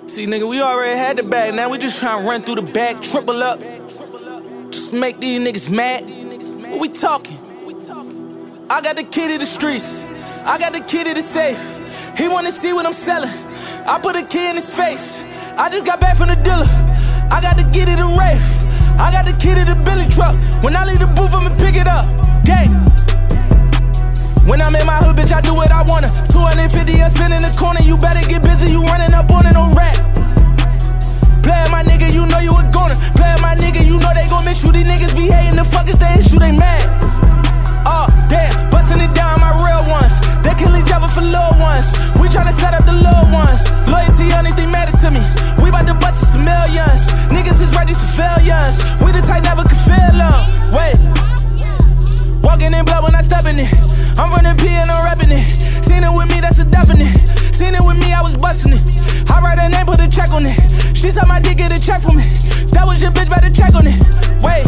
See, nigga, we already had the bag. Now we just tryna run through the bag, triple up. Just make these niggas mad. What we talking? I got the key to the streets. I got the key to the safe. He wanna see what I'm selling. I put a key in his face. I just got back from the dealer. I got the key to the Wraith. I got the key to the Billy truck. When I leave the booth, I'ma pick it up. Gang. When I'm in my hood, bitch, I do what I wanna. 250, I spin in the corner. You better get busy, you running up on it, no rat. Playin' my nigga, you know you a goner. Playin' my nigga, you know they gon' miss you. These niggas be hating, the fuckers they issue, they mad. Oh, damn, bustin' it down, my real ones. They kill each other for little ones. We tryna set up the little ones. Loyalty, anything matter to me. We bout to bust some millions. Niggas is ready for failures. We the type never could feel them. Wait. Walking in blood when I step in it. I'm running P and I'm reppin' it. Seen it with me, that's a definite. Seen it with me, I was bustin' it. I write her name, put a check on it. She said my dick, get a check for me. That was your bitch, better check on it. Wait.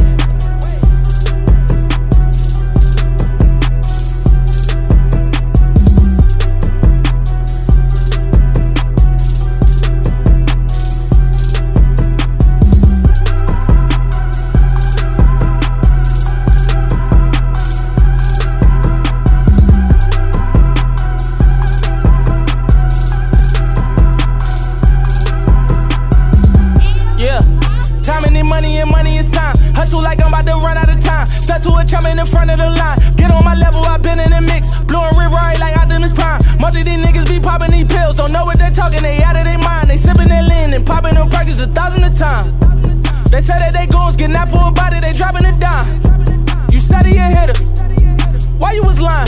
Money is time. Hustle like I'm about to run out of time. Stuck to a chum in front of the line. Get on my level, I been in the mix. Blowing river right like Optimus Prime. Most of these niggas be popping these pills. Don't know what they're talking, they out of their mind. They sipping their lean and popping them perkins 1,000 a time. They say that they goons, getting out for a body, they dropping a dime. You said he a hitter. Why you was lying?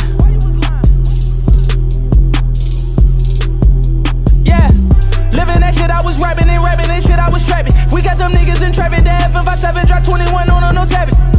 Yeah, living that shit, I was rapping and rapping and shit, I was trapping. We got them niggas in traffic, the F557 drop 21 on no savage.